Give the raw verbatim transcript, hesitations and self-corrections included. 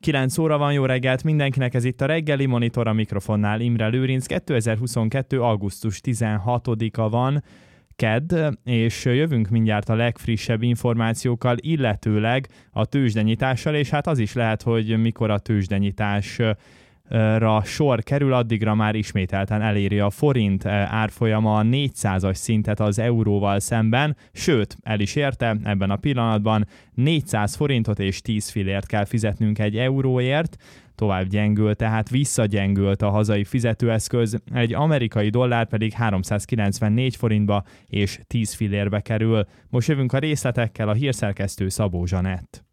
kilenc óra van, jó reggelt mindenkinek, ez itt a reggeli Monitor, a mikrofonnál Imre Lőrinc. kétezer-huszonkettő. augusztus tizenhatodika van, kedd, és jövünk mindjárt a legfrissebb információkkal, illetőleg a tőzsdenyitással, és hát az is lehet, hogy mikor a tőzsdenyitás ra sor kerül, addigra már ismételten eléri a forint árfolyama a négyszázas szintet az euróval szemben, sőt, el is érte ebben a pillanatban, négyszáz forintot és tíz fillért kell fizetnünk egy euróért, tovább gyengült, tehát visszagyengült a hazai fizetőeszköz, egy amerikai dollár pedig háromszázkilencvennégy forintba és tíz fillérbe kerül. Most jövünk a részletekkel, a hírszerkesztő Szabó Zsanett.